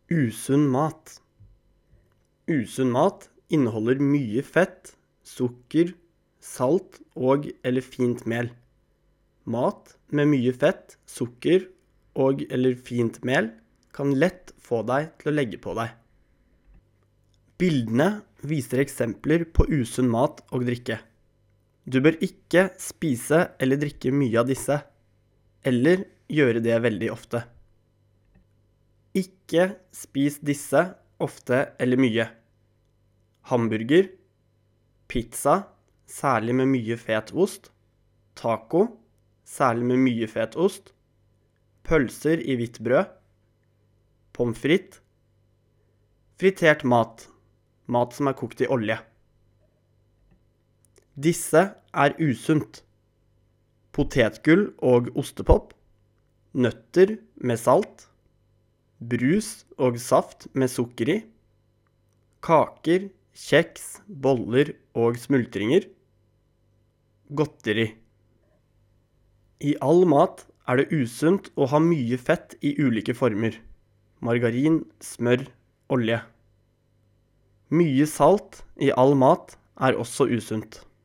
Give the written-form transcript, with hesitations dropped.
Usunn mat. Usunn mat inneholder mye fett, sukker, salt og eller fint mel. Mat med mye fett, sukker og eller fint mel kan lett få deg til å legge på deg. Bildene viser eksempler på usunn mat og drikke. Du bør ikke spise eller drikke mye av disse, eller gjøre det veldig ofte. Ikke spis disse ofte eller mye. Hamburger, pizza, særlig med mye fet ost, taco, særlig med mye fet ost, pølser i hvitt brød, pommes frites, fritert mat, mat som er kokt i olje. Disse er usunt. Potetgull og ostepop, nøtter med salt, brus og saft med sukker i, kaker, kjeks, boller og smultringer, godteri. I all mat er det usunt å ha mye fett i ulike former. Margarin, smør, olje. Mye salt i all mat er også usunt.